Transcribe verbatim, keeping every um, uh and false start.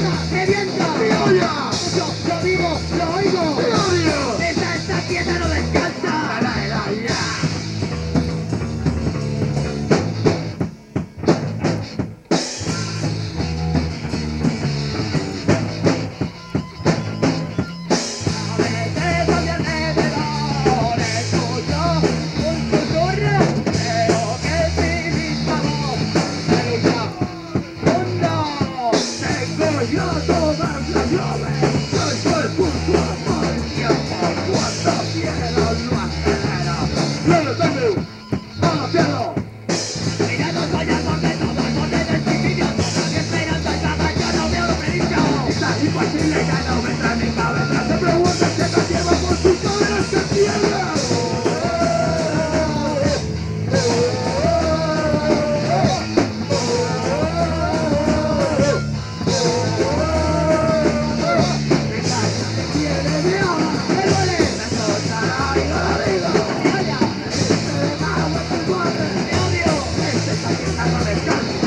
¡Ahora! ¡Revienta! ¡Criolla! Yo lo digo, lo oigo. ¡Gloria! Esta está quieta, no descansa. ¡La, la, la, la! A veces a mi alrededor escucho un susurro. Creo que es mi misma voz. Me lucha. ¡Mundo! Tengo yo todas las llaves. Eso es justo amor. El tiempo cuando quiero lo acelera. ¡Lo tengo! ¡Al cielo! Mirando soñar porque todo el borde del suicidio. Toda mi esperanza es baja, yo no veo lo previsto. Es imposible que no me entra en mi cabeza. Se pregunta si esta tierra por sus poderes se pierde. Mi casa me tiene de ahora. Me duele. Me soltará y no la digo. Me odia. Se me va a vuelta el guarde. Me odio. Este está quieta, no descansa.